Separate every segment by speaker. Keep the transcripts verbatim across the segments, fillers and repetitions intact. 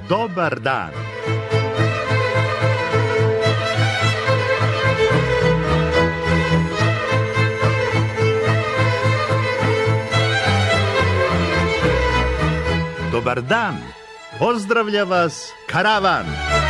Speaker 1: Dobar dan. Dobar dan. Pozdravlja vas karavan.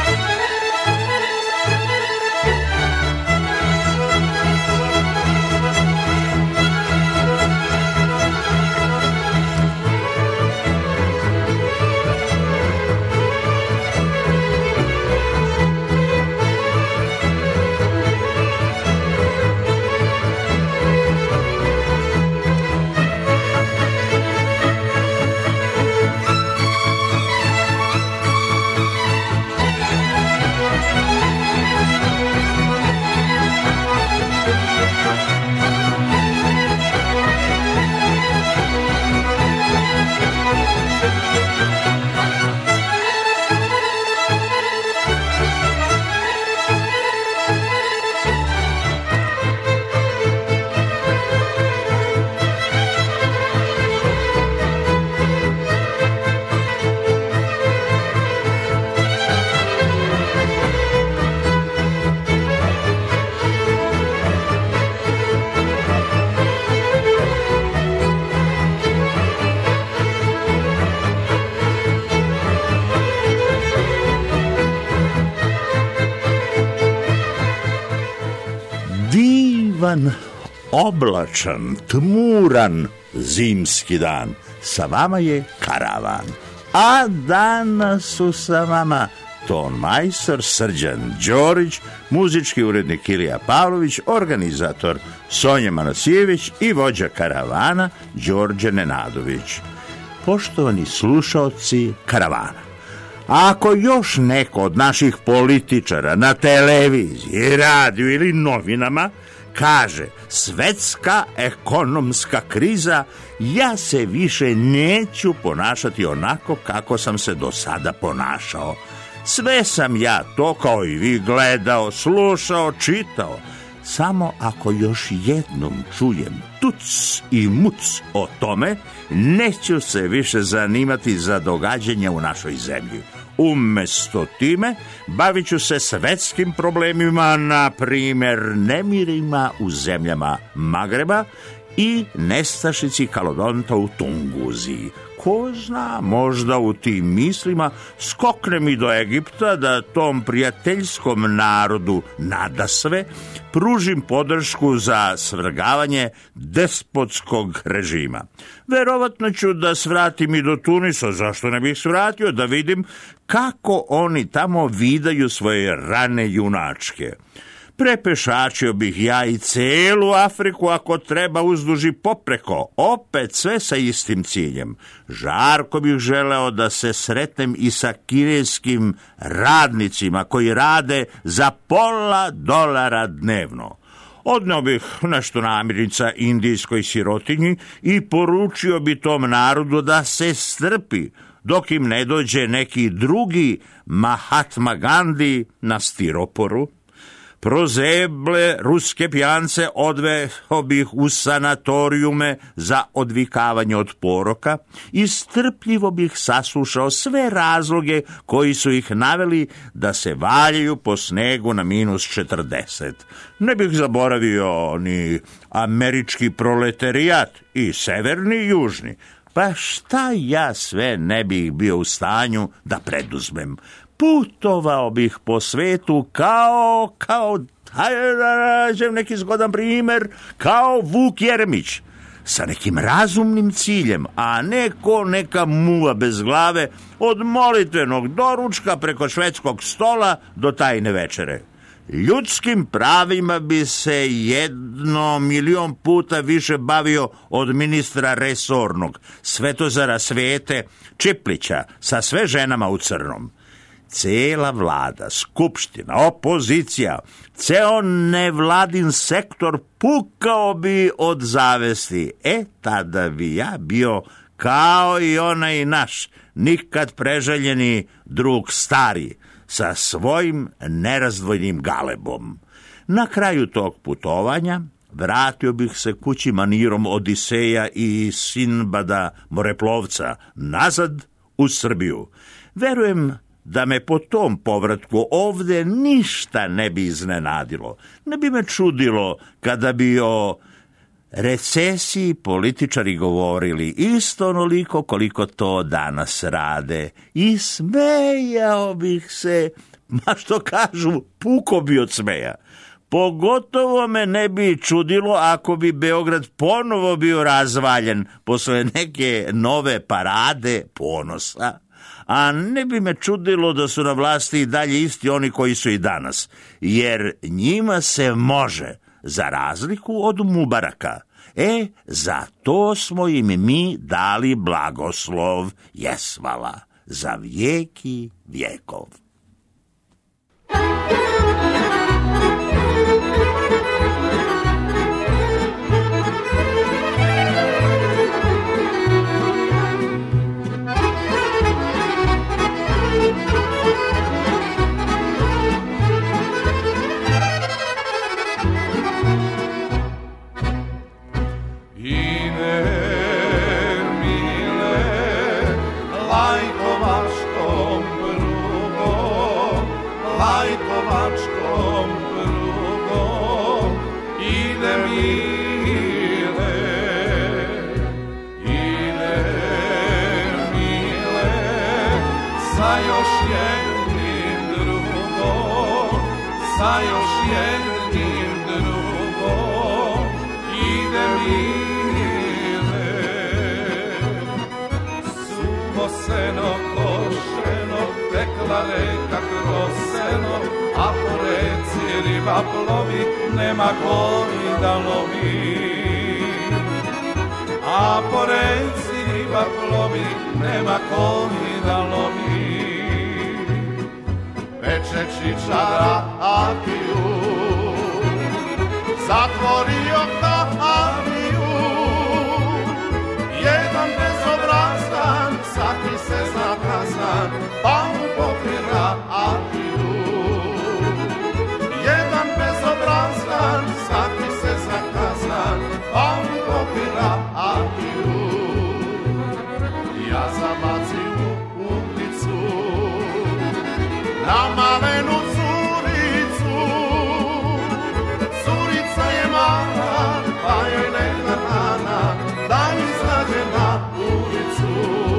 Speaker 1: Divan, oblačan, tmuran zimski dan. Sa vama je karavan. A danas su sa vama ton majstor Srđan Đorić, muzički urednik Ilija Pavlović, organizator Sonja Manosijević i vođa karavana Đorđe Nenadović. Poštovani slušaoci karavana, ako još neko od naših političara na televiziji, radiju ili novinama kaže svetska ekonomska kriza, ja se više neću ponašati onako kako sam se do sada ponašao. Sve sam ja to kao i vi gledao, slušao, čitao. Samo ako još jednom čujem tuc i muc o tome, neću se više zanimati za događanja u našoj zemlji. Umesto time, bavit ću se svetskim problemima, na primjer nemirima u zemljama Magreba i nestašici kalodonta u Tunguziji. Ko zna, možda u tim mislima skokne mi do Egipta da tom prijateljskom narodu nadasve pružim podršku za svrgavanje despotskog režima. Verovatno ću da svratim i do Tunisa, zašto ne bih svratio, da vidim kako oni tamo vidaju svoje rane junačke. Prepešačio bih ja i celu Afriku ako treba uzduži popreko, opet sve sa istim ciljem. Žarko bih želeo da se sretnem i sa kineskim radnicima koji rade za pola dolara dnevno. Odneo bih nešto namirnica indijskoj sirotinji i poručio bi tom narodu da se strpi dok im ne dođe neki drugi Mahatma Gandhi na stiroporu. Prozeble ruske pijance odveo bih u sanatorijume za odvikavanje od poroka i strpljivo bih saslušao sve razloge koji su ih naveli da se valjaju po snegu na minus četrdeset. Ne bih zaboravio ni američki proletarijat, i severni i južni. Pa šta ja sve ne bih bio u stanju da preduzmem? Putovao bih po svetu kao, kao, hajde da nađem neki zgodan primjer, kao Vuk Jeremić, sa nekim razumnim ciljem, a ne ko neka muva bez glave od molitvenog doručka preko švedskog stola do tajne večere. Ljudskim pravima bi se jedno milion puta više bavio od ministra resornog, Svetozara Svete Čiplića, sa sve ženama u crnom. Cela vlada, skupština, opozicija, ceo nevladin sektor pukao bi od zavesti. E, tada bi ja bio kao i onaj naš, nikad preželjeni drug stari, sa svojim nerazdvojnim galebom. Na kraju tog putovanja vratio bih se kući manirom Odiseja i Sinbada moreplovca nazad u Srbiju. Verujem da me po tom povratku ovde ništa ne bi iznenadilo. Ne bi me čudilo kada bi o recesiji političari govorili isto onoliko koliko to danas rade. I smejao bih se, ma što kažu, puko bi od smeja. Pogotovo me ne bi čudilo ako bi Beograd ponovo bio razvaljen posle neke nove parade ponosa, a ne bi me čudilo da su na vlasti i dalje isti oni koji su i danas, jer njima se može, za razliku od Mubaraka. E, za to smo im mi dali blagoslov, jesvala, za vijeki vjekov.
Speaker 2: Sa još jednim drugom ide mile. Suvo seno košeno, tekla reka kroz seno, a po reci riba plovi, nema koji da lovi. A po reci riba plovi, nema koji da lovi. Peče čičara Akiju, zatvorio ka Akiju. Jedan bezobrazan, sakri se zakazan, pa mu pokrira Akiju. Jedan bezobrazan, sakri se zakazan, pa mu pokrira Akiju. Ja zabacim u ulicu na malenu curicu, curica je mala, pa joj neka rana, da izađe na ulicu.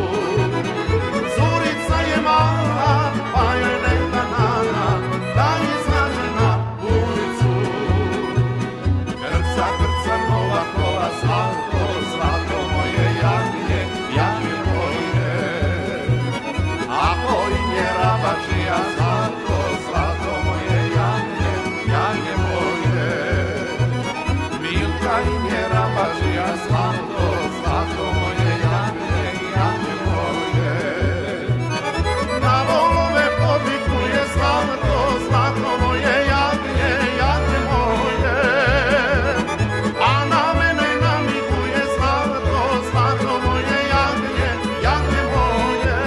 Speaker 2: Curica je mala, pa joj neka rana, da izađe na ulicu. Krca, krca, nova kola, zlato, zlato moje jagnje, jagnje moje. Ako im je rabačija zlato, zlato moje jagnje, jagnje moje. Milka im je rabačija zlato, zlato moje jagnje, jagnje moje. Na volove podvikuje zlato, zlato moje jagnje, jagnje moje. A na mene namiguje zlato, zlato moje jagnje, jagnje moje.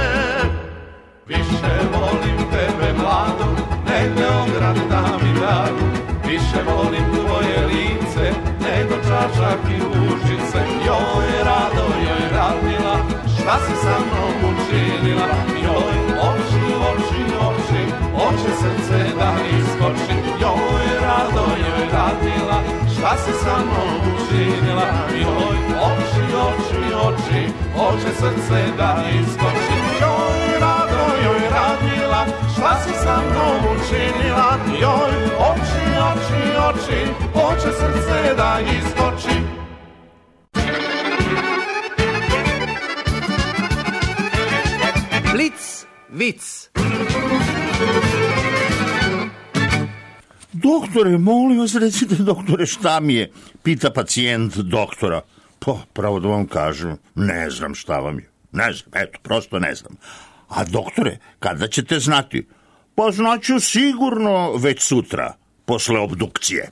Speaker 2: Više volim tebe mladu, nego Beograd da mi daju. Više volim tvoje lice, nego čačak i ružice. Joj rado, joj radila, šta si sa mnom učinila? Joj oči, oči, oči, oče srce da iskoči. Joj rado, joj radila, šta si sa mnom učinila? Joj oči, oči, oči, oče srce da iskoči. Joj rado, joj radila, šta si sa mnom učinila? Joj oči, oči, oči, oče srce da iskoči.
Speaker 3: Blic, vic.
Speaker 1: Doktore, molim vas, recite, doktore, šta mi je? Pita pacijent doktora. Pa, pravo da vam kažem, ne znam šta vam je. Ne znam, eto, prosto ne znam. A doktore, kada ćete znati? Pa znaću sigurno već sutra, posle obdukcije.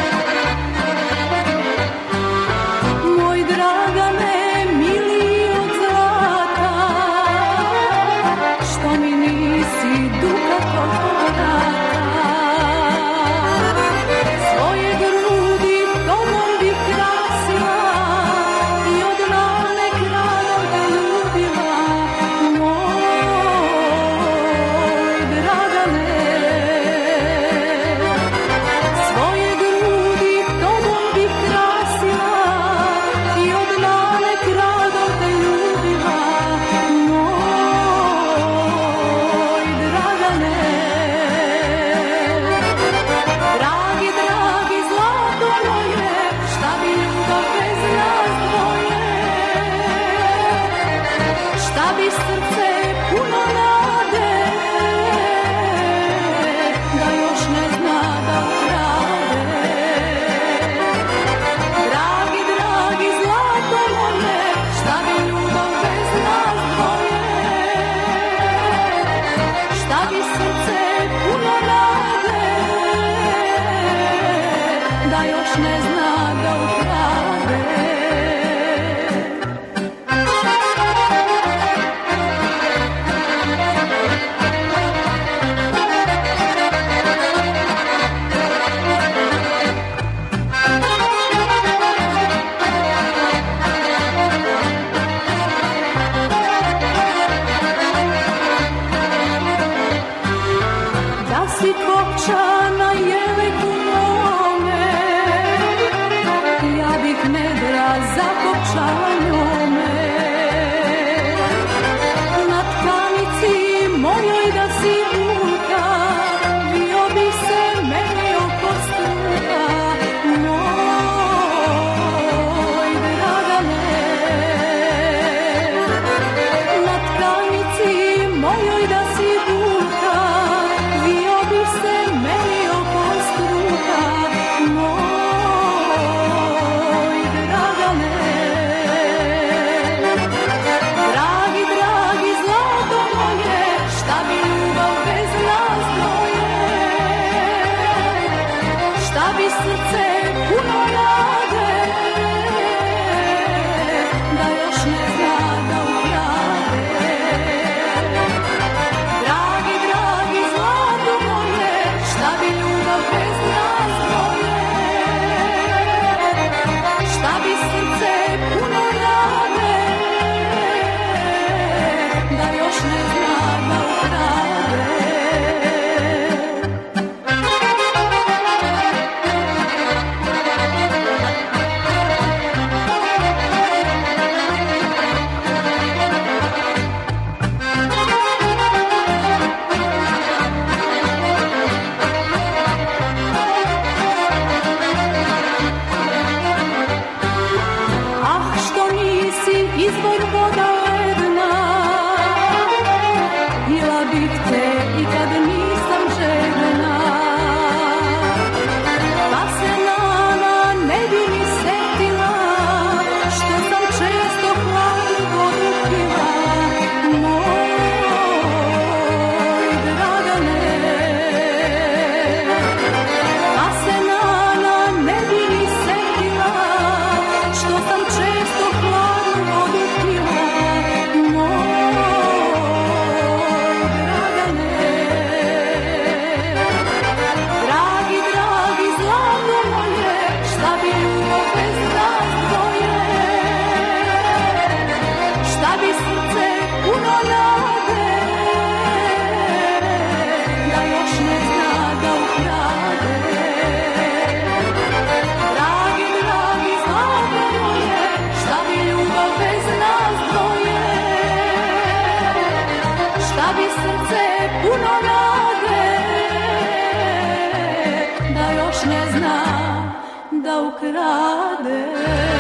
Speaker 4: Moj Dragane, mili od
Speaker 3: pokrade.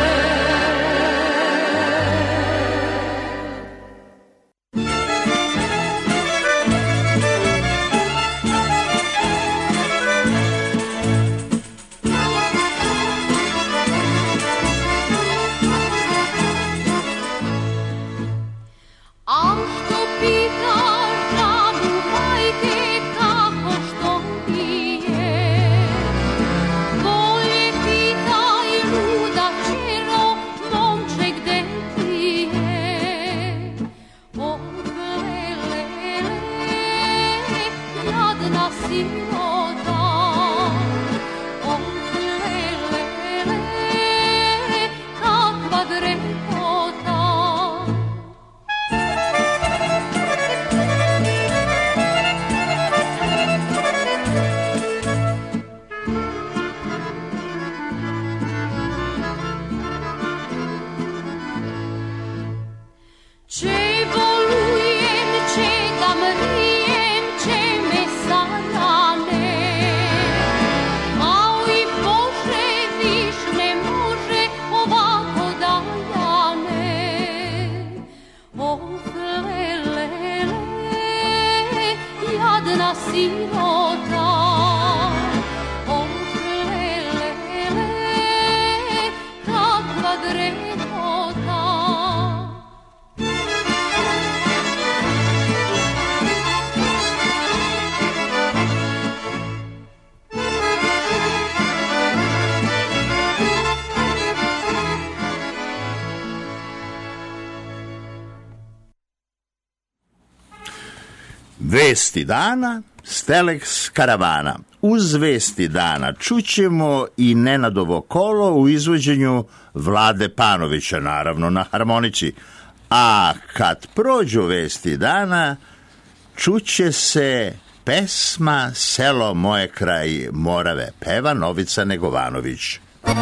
Speaker 1: Vesti dana, Stelex karavana. Uz vesti dana čućemo i Nenadovo kolo u izvođenju Vlade Panovića, naravno na harmonici. A kad prođu vesti dana, čuće se pesma Selo moje kraj Morave, peva Novica Negovanović.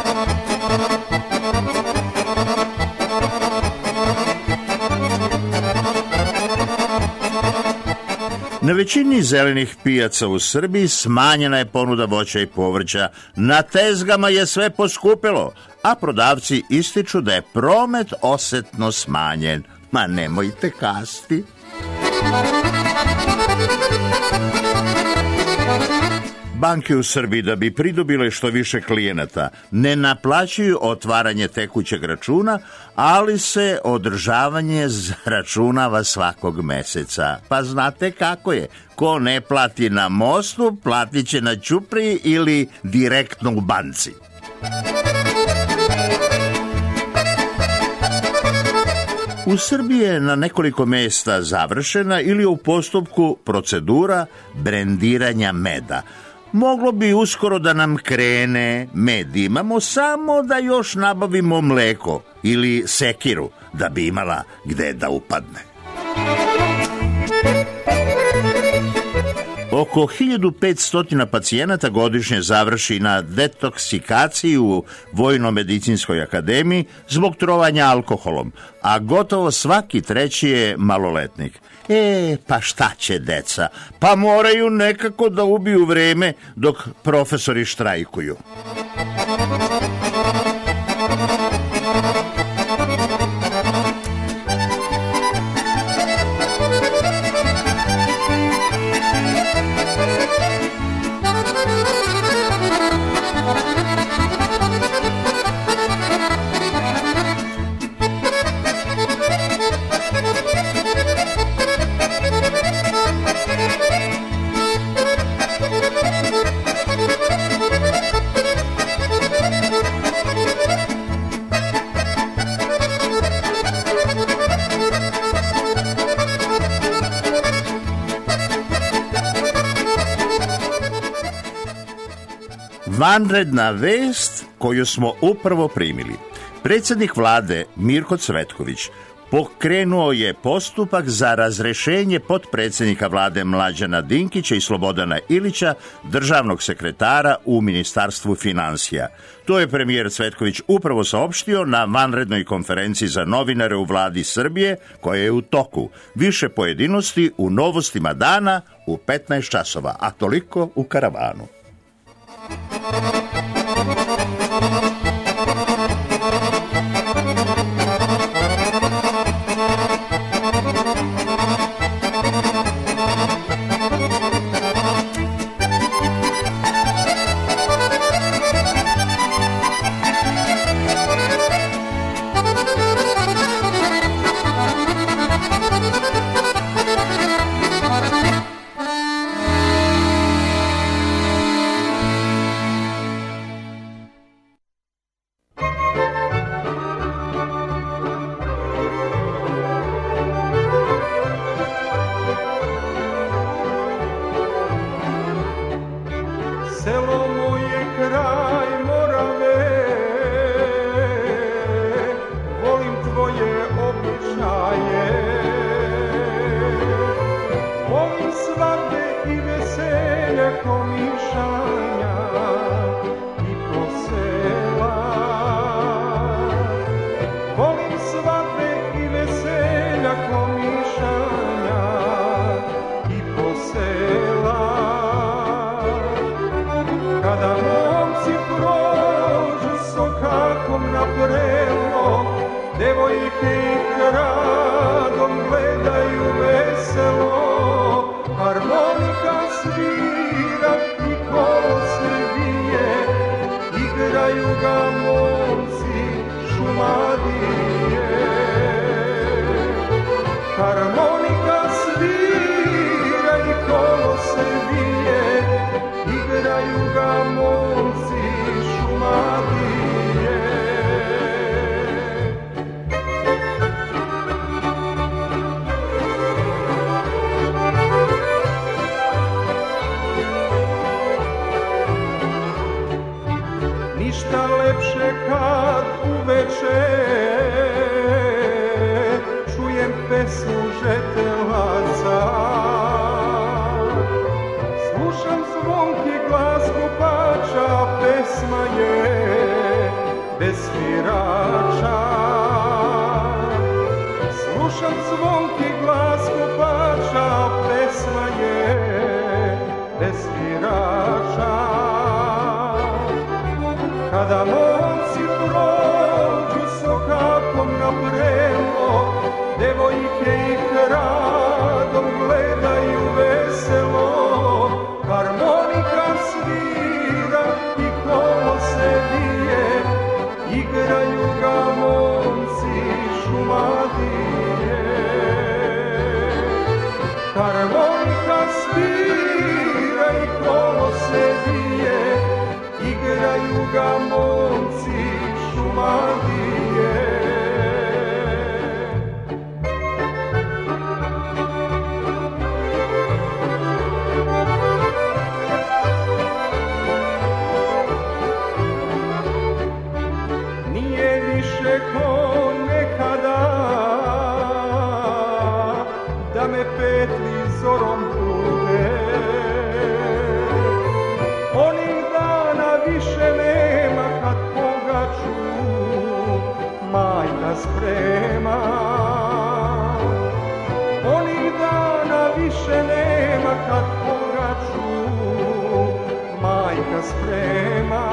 Speaker 1: Na većini zelenih pijaca u Srbiji smanjena je ponuda voća i povrća, na tezgama je sve poskupilo, a prodavci ističu da je promet osetno smanjen. Ma nemojte kasti. Banke u Srbiji, da bi pridobile što više klijenata, ne naplaćuju otvaranje tekućeg računa, ali se održavanje računava svakog meseca. Pa znate kako je, ko ne plati na mostu, platit će na ćupriji ili direktno u banci. U Srbiji je na nekoliko mesta završena ili u postupku procedura brendiranja meda. Moglo bi uskoro da nam krene med, imamo samo da još nabavimo mleko ili sekiru da bi imala gde da upadne. Oko hiljadu petsto pacijenata godišnje završi na detoksikaciji u Vojno-medicinskoj akademiji zbog trovanja alkoholom, a gotovo svaki treći je maloletnik. E, pa šta će deca? Pa moraju nekako da ubiju vreme dok profesori štrajkuju. Vanredna vest koju smo upravo primili. Predsjednik vlade Mirko Cvetković pokrenuo je postupak za razrešenje potpredsjednika vlade Mlađana Dinkića i Slobodana Ilića, državnog sekretara u Ministarstvu financija. To je premijer Cvetković upravo saopštio na vanrednoj konferenciji za novinare u vladi Srbije, koja je u toku. Više pojedinosti u Novostima dana u petnaest časova, a toliko u karavanu.
Speaker 2: devojke radom gledaju veselo, harmonika svira i kolo se bije, igraju ga momci Šumadije. Harmonika svira i kolo se bije, igraju ga momci Šumadije. Ništa lepše kad uveče čujem pesmu žetelaca, slušam zvonki glas kupača, pesma je bez svirača. Slušam zvonki glas kupača, pesma je bez svirača. Kada momci prođu sokapom na prelo, devojke ih radom gledaju veselo, harmonika svira i kolo se bije, igraju ga momci Šumadije. Harmonika svira i kolo se bije, igraju ga momci Šumadije. Nije više ko nekada da me petli zorom bude, onih dana više nema kad pogaču majka sprema. Onih dana više nema kad pogaču majka sprema.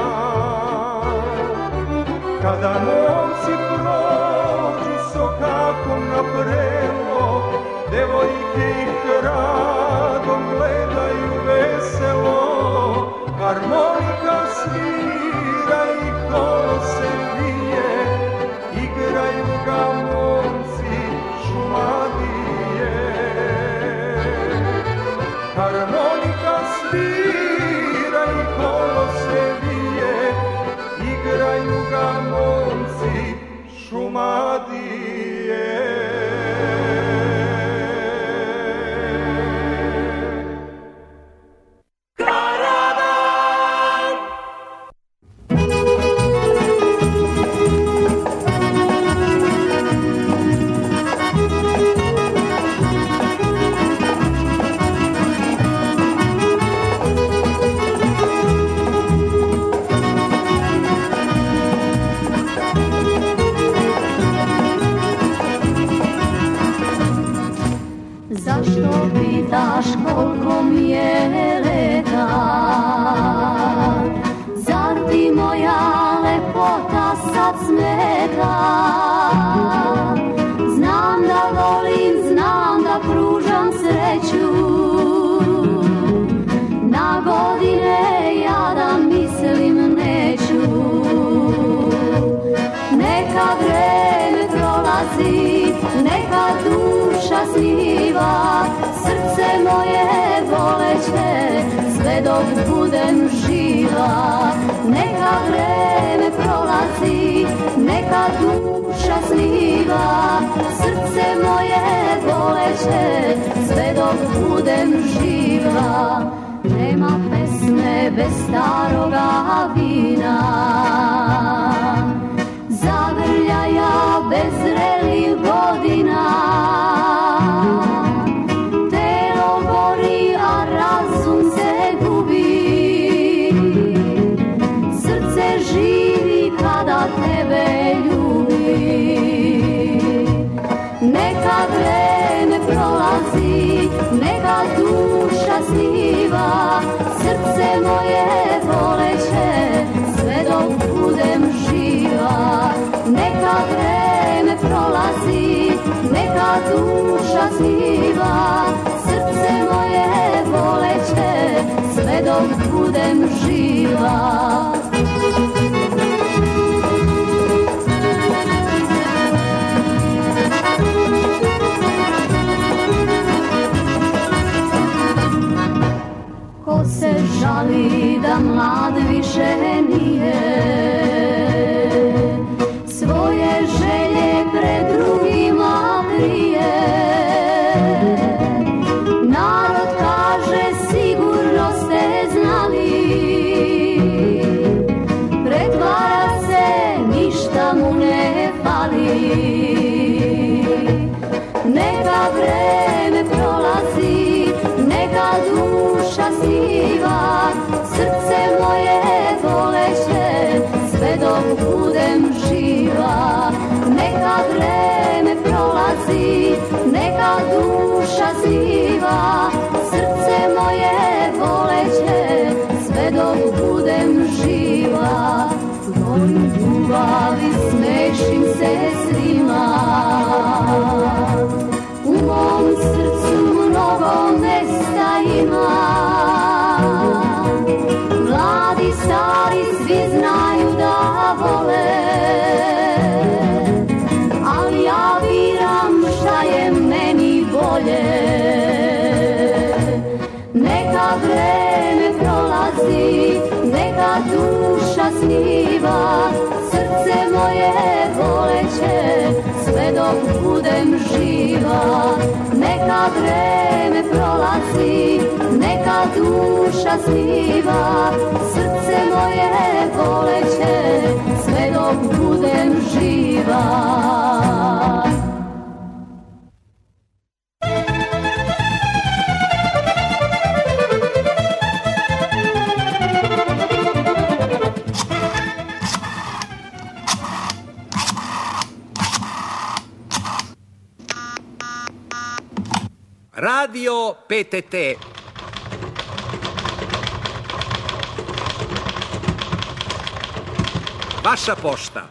Speaker 2: Kada momci prođu sokapom na prelo, devojke ih radom gledaju veselo, harmonika svira i kolo se bije, igraju ga momci Šumadije. Harmonika svira i kolo se bije, igraju ga momci Šumadije.
Speaker 3: Zašto pitaš koliko mi je leta? Zar ti moja lepota sad smeta? Znam da volim, znam da pružam sreću, na godine ja da mislim neću. Neka vreme prolazi, neka duša sniva, srce moje voleće, sve dok budem živa. Neka vreme prolazi, neka duša sniva, srce moje voleće, sve dok budem živa. Nema pesme bez staroga vina, zagrljaja bez zrelih godina. Telo gori, a razum se gubi, srce živi kada tebe ljubi. Neka vreme prolazi, neka duša sniva, srce moje voleće, sve dok budem živa. neka duša sniva, srce moje voleće, sve dok budem živa. Ko se žali da mlad više nije, svoje želje pred drugima krije. Narod kaže sigurno ste znali, pretvara se ništa mu ne fali. Neka vreme prolazi, neka duša sniva, srce moje voleće, sve dok budem živa. Neka vreme prolazi, neka duša sniva, srce moje voleće, sve dok budem živa. Volim ljubav i smešim se svima, u mom srcu mnogo mesta ima. Mladi, stari, svi znaju da vole, ali ja biram šta je meni bolje. Neka vreme prolazi, neka duša sniva, srce moje voleće, sve dok budem živa. Neka vreme prolazi, neka duša sniva, srce moje voleće, sve dok budem živa.
Speaker 4: Radio P T T. Vaša pošta.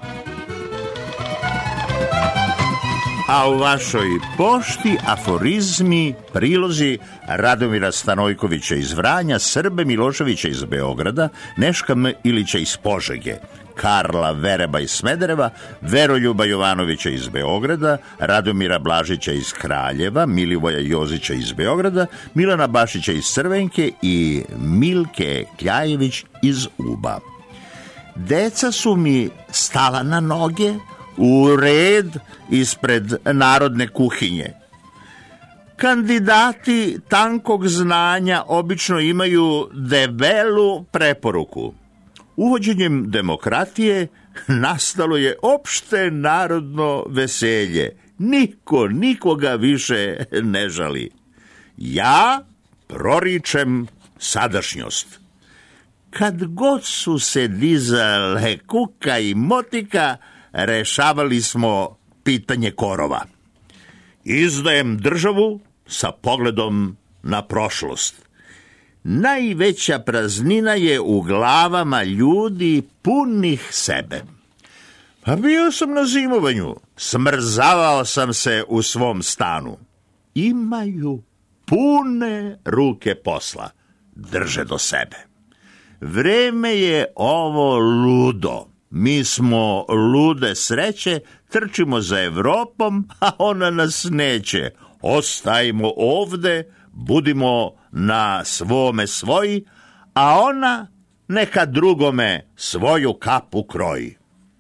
Speaker 1: A u vašoj pošti aforizmi, prilozi Radomira Stanojkovića iz Vranja, Srbe Miloševića iz Beograda, Neška M. Ilića iz Požege, Karla Vereba iz Smedereva, Veroljuba Jovanovića iz Beograda, Radomira Blažića iz Kraljeva, Milivoja Jozića iz Beograda, Milana Bašića iz Crvenke i Milke Kljajević iz Uba. Deca su mi stala na noge u red ispred narodne kuhinje. Kandidati tankog znanja obično imaju debelu preporuku. Uvođenjem demokratije nastalo je opšte narodno veselje. Niko nikoga više ne žali. Ja proričem sadašnjost. Kad god su se dizale kuka i motika, rešavali smo pitanje korova. Izdajem državu sa pogledom na prošlost. Najveća praznina je u glavama ljudi punih sebe. Pa bio sam na zimovanju, smrzavao sam se u svom stanu. Imaju pune ruke posla, drže do sebe. Vreme je ovo ludo. Mi smo lude sreće, trčimo za Evropom, a ona nas neće. Ostajmo ovde, budimo na svome svoji, a ona neka drugome svoju kapu kroji.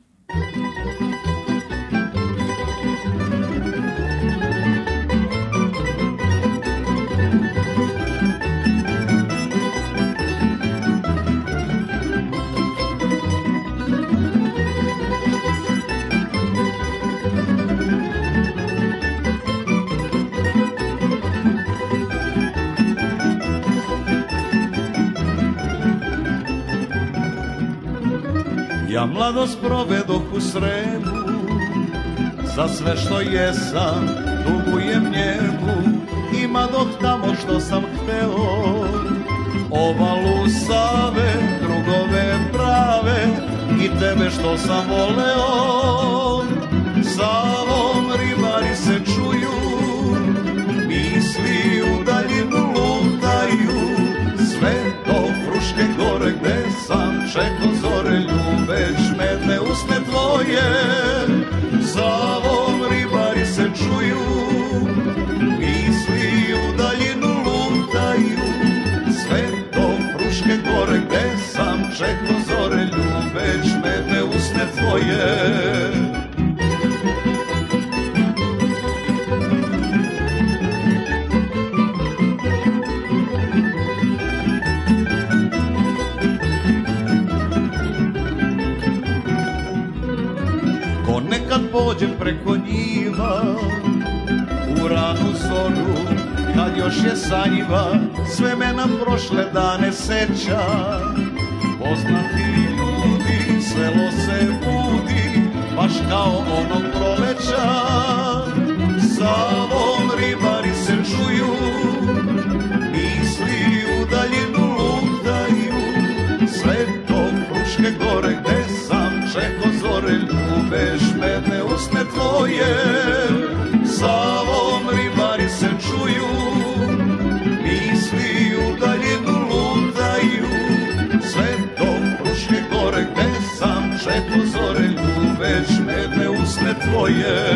Speaker 2: Ja mladost provedoh u Sremu, za sve što jesam dugujem njemu. Ima dok tamo što sam hteo, obalu Save, drugove prave i tebe što sam voleo. Savom ribari se čuje čeko zore ljubeš medne usne tvoje. Savom ribari se čuju, misli u daljinu lutaju, sve do Fruške gore gde sam čeko zore ljubeš medne usne tvoje. Kad pođem preko njiva u ranu zoru, kad još je sanjiva, sve me na prošle dane seća. Poznati ljudi, selo se budi, baš kao onog proleća. Savom ribari se čuju, misli u daljinu lutaju, sve do Fruške gore gde sam čeko zore ljubeš medne usne tvoje. Savom ribari se čuju, misli u daljinu lutaju, sve do Fruške gore gde sam čeko zore ljubeš medne usne tvoje.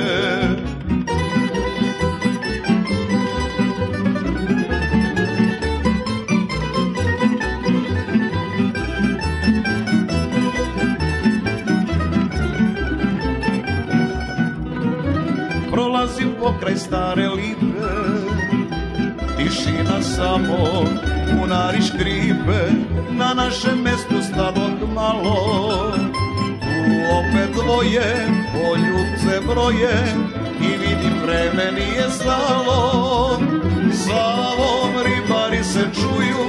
Speaker 2: Prolazim pokraj stare lipe, tišina samo, bunari škripe, na našem mestu stadog malo. Tu opet dvoje, poljubce broje, i vidim vreme nije stalo. Savom ribari se čuju,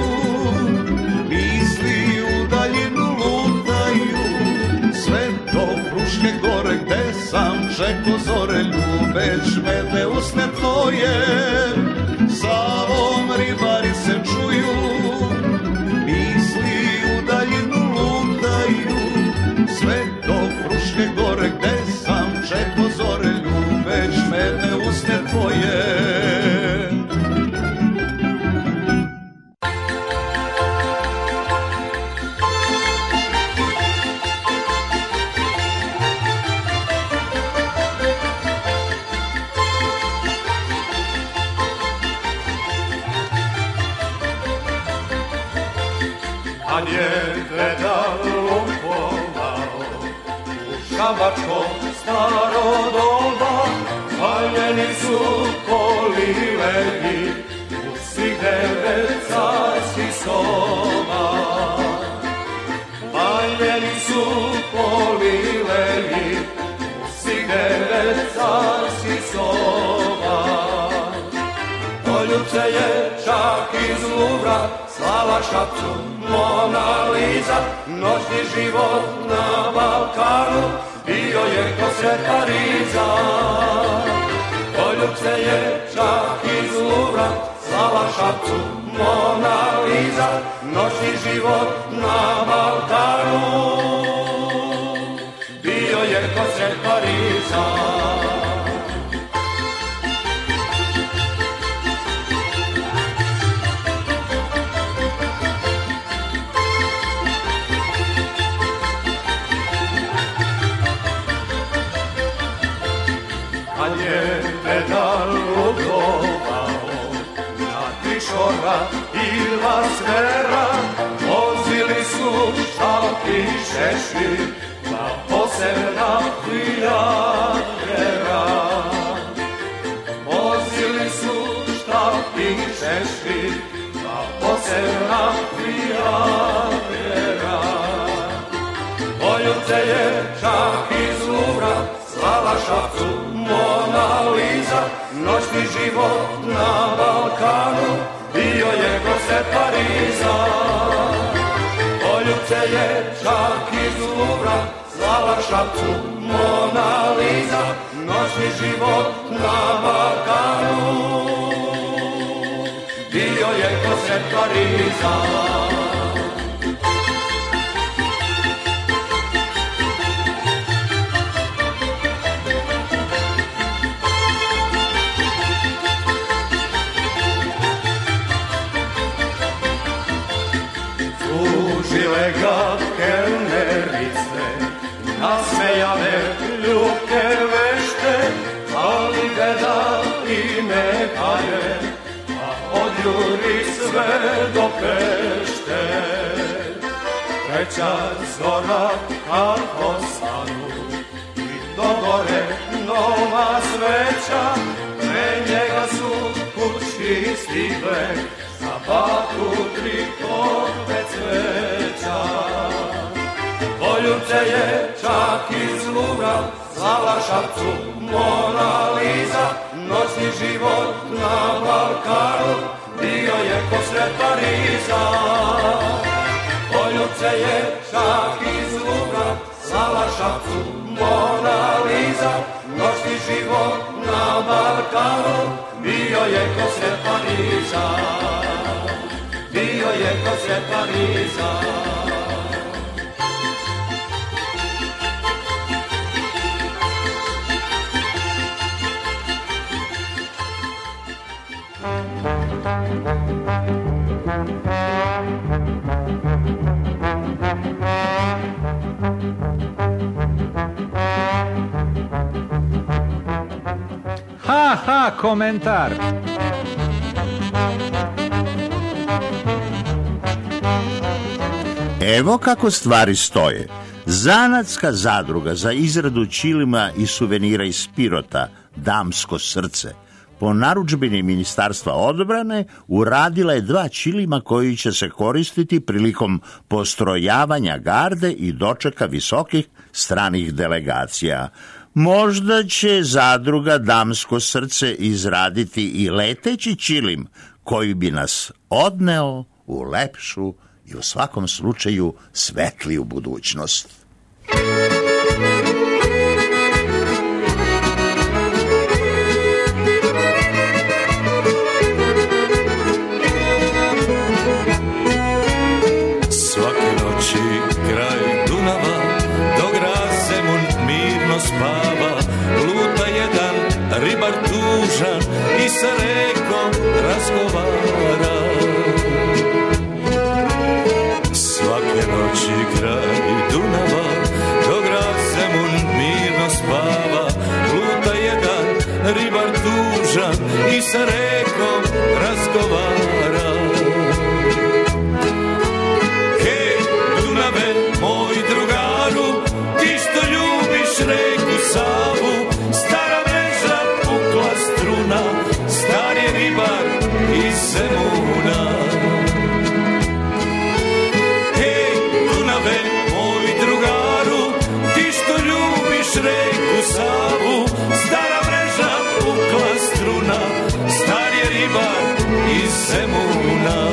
Speaker 2: misli u daljinu lutaju, sve do Fruške gore gde sam čeko zore ljubeš medne usne tvoje. Savom ribari se čuju, misli u daljinu lutaju, sve do Fruške gore gde sam čeko zore ljubeš medne usne tvoje. Kad je Vedar lupovao u šabačkom staro doba, paljeni su poliveni u svih devet carskih soba. Paljeni su poliveni u svih devet carskih soba. Poljubce je čak iz Luvra slala Šapcu Mona Lisa, noćni život na Balkanu bio je ko svet Pariza. Poljubce je čak iz Luvra slala Šapcu Mona Lisa, noćni život na Balkanu bio je ko svet Pariza. Kad je Vedar lutovao na Trišora i Lasvera, vozili su šalki šešli, pa posebna prijatelja. Vozili su šalki šešli, pa posebna prijatelja. Poljubce je čak iz Luvra slala Šapcu Mona Lisa, noćni život na Balkanu bio je ko svet Pariza. Poljubce je čak iz Luvra slala Šapcu Mona Lisa, noćni život na Balkanu bio je ko svet Pariza. Žile ga sve do Pešte. Treća zora kad ostanu i do gore nova sveća, pre njega su kući stigle za baku tri torbe cveća. Poljubce je čak izlura, zvala Šapcu Mona Lisa, noćni život na Balkanu bio je ko sred Pariza. Poljubce je čak izlura, zvala Šapcu Mona Lisa, noćni život na Balkanu bio je ko sred Pariza. Bio je ko sred Pariza.
Speaker 5: Ha, ha, komentar.
Speaker 1: Evo kako stvari stoje. Zanatska zadruga za izradu ćilima i suvenira iz Pirota, Damsko srce, po narudžbini Ministarstva odbrane uradila je dva ćilima koji će se koristiti prilikom postrojavanja garde i dočeka visokih stranih delegacija. Možda će zadruga Damsko srce izraditi i leteći ćilim koji bi nas odneo u lepšu i u svakom slučaju svetliju budućnost.
Speaker 2: Svake noći kraj Dunava, dok grad Zemun mirno spava, luta jedan ribar tužan i sa rekom razgovara. Svake noći kraj Dunava, dok grad Zemun mirno spava, luta jedan ribar tužan i sa rekom razgovara. Hej, Dunave, moj drugaru, ti što ljubiš reku Savu, stara mreža, pukla struna, star je ribar iz Zemuna. Hej, Dunave, moj drugaru, ti što ljubiš reku Savu, stara mreža, pukla struna, star je ribar iz Zemuna.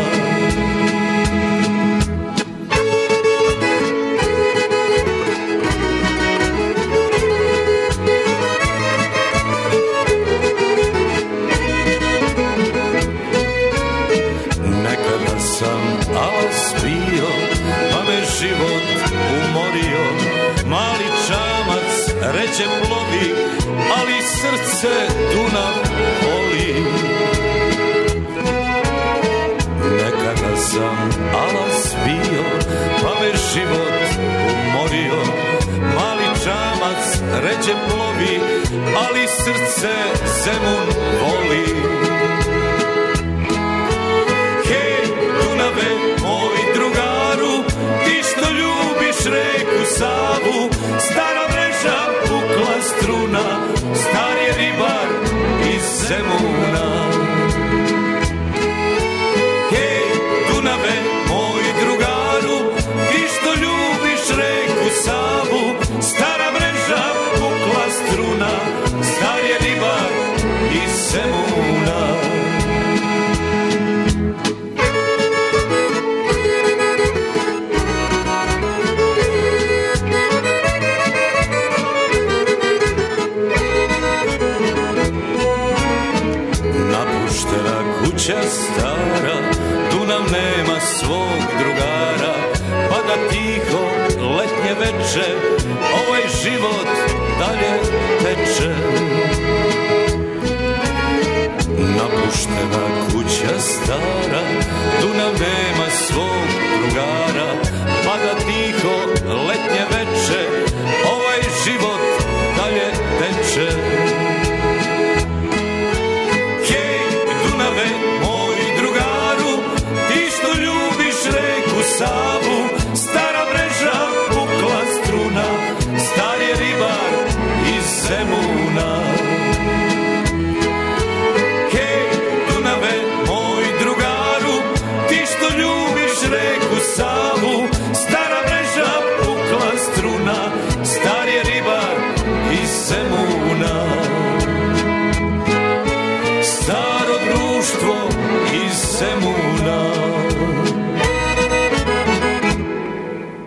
Speaker 2: Nekada sam alas bio, pa me život umorio, mali čamac reče plovi, ali srce Dunav voli. Nekada sam alas bio, pa me život umorio, mali čamac reče plovi, ali srce Zemun voli. Hej, Dunave, moj drugaru, ti što ljubiš reku Savu, stara mreža, pukla struna, star je ribar iz Zemuna. Hej, Dunave, moj drugaru, ti što ljubiš reku Savu, stara mreža, pukla struna, star je ribar iz Zemuna. Napuštena kuća stara, Dunav nema svog drugara, pa da tiho letnje veče, ovaj život dalje teče. Napuštena kuća stara, Dunav nema svog drugara, pa da tiho letnje veče, ovaj život dalje teče. Hej, Dunave, moj drugaru,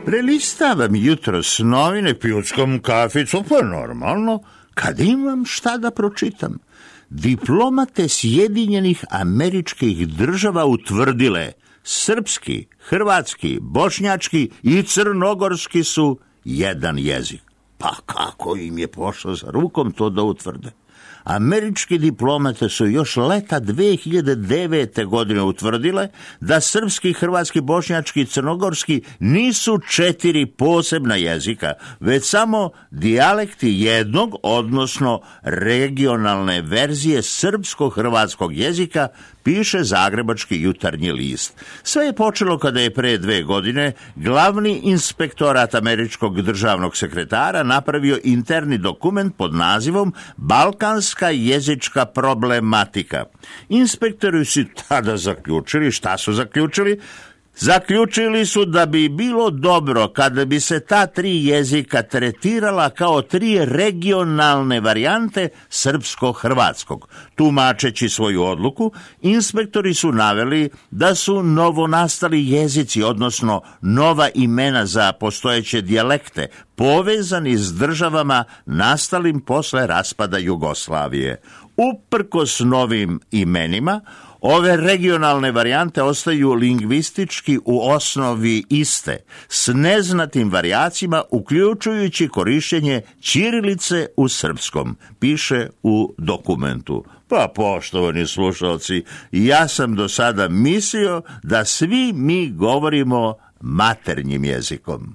Speaker 1: Prelistavam jutros novine pijuckom kaficu, pa normalno, kad imam šta da pročitam. Diplomate Sjedinjenih Američkih Država utvrdile srpski, hrvatski, bošnjački i crnogorski su jedan jezik. Pa kako im je pošlo za rukom to da utvrde? Američki diplomate su još leta dve hiljade devete. godine utvrdile da srpski, hrvatski, bošnjački i crnogorski nisu četiri posebna jezika, već samo dijalekti jednog, odnosno regionalne verzije srpsko-hrvatskog jezika, piše Zagrebački jutarnji list. Sve je počelo kada je pre dve godine glavni inspektorat američkog državnog sekretara napravio interni dokument pod nazivom Balkanska jezička problematika. Inspektori su tada zaključili, šta su zaključili? Zaključili su da bi bilo dobro kada bi se ta tri jezika tretirala kao tri regionalne varijante srpsko-hrvatskog. Tumačeći svoju odluku, inspektori su naveli da su novonastali jezici, odnosno nova imena za postojeće dijalekte, povezani s državama nastalim posle raspada Jugoslavije. Uprkos novim imenima, ove regionalne varijante ostaju lingvistički u osnovi iste, s neznatim varijacijama, uključujući korištenje ćirilice u srpskom, piše u dokumentu. Pa, poštovani slušalci, ja sam do sada mislio da svi mi govorimo maternjim jezikom.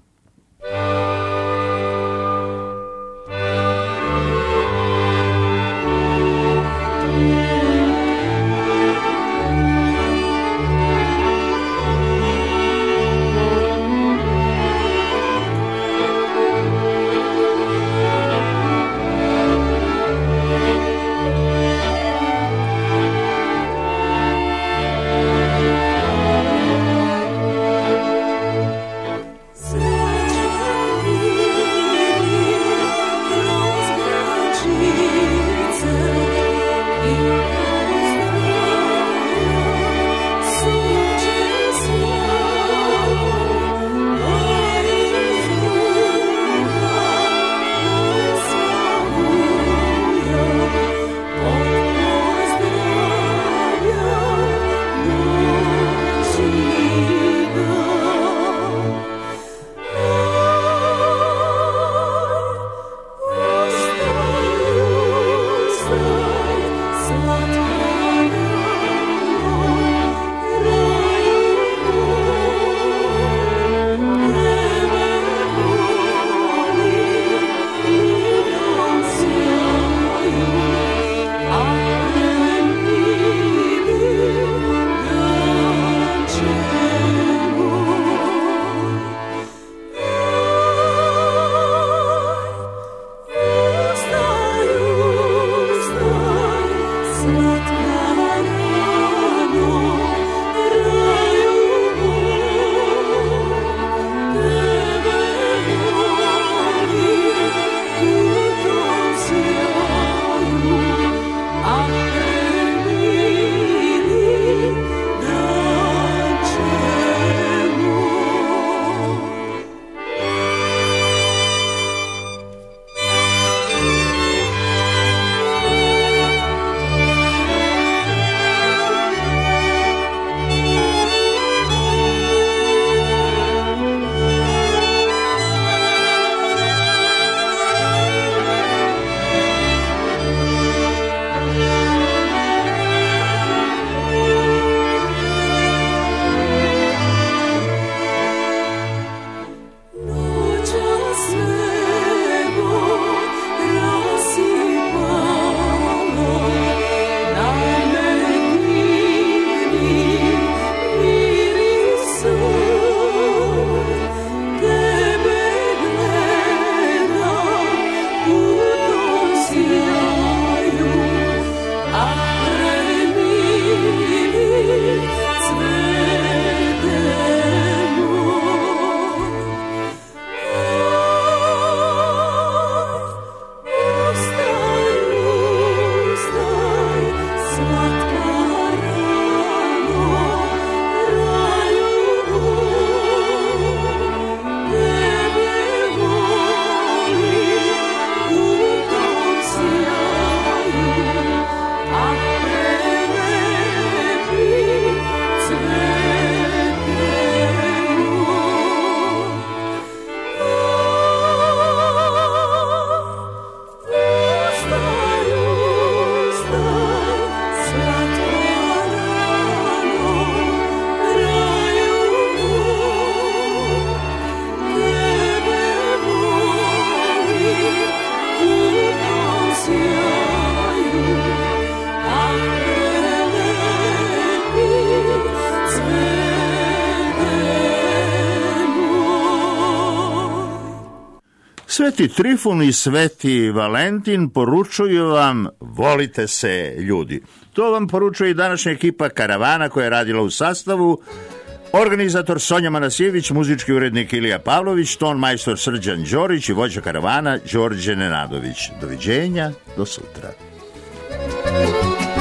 Speaker 1: Sveti Trifun i Sveti Valentin poručuju vam volite se ljudi. To vam poručuje i današnja ekipa Karavana koja je radila u sastavu. Organizator Sonja Manasijević, muzički urednik Ilija Pavlović, ton majstor Srđan Đorić i vođa Karavana Đorđe Nenadović. Doviđenja, do sutra.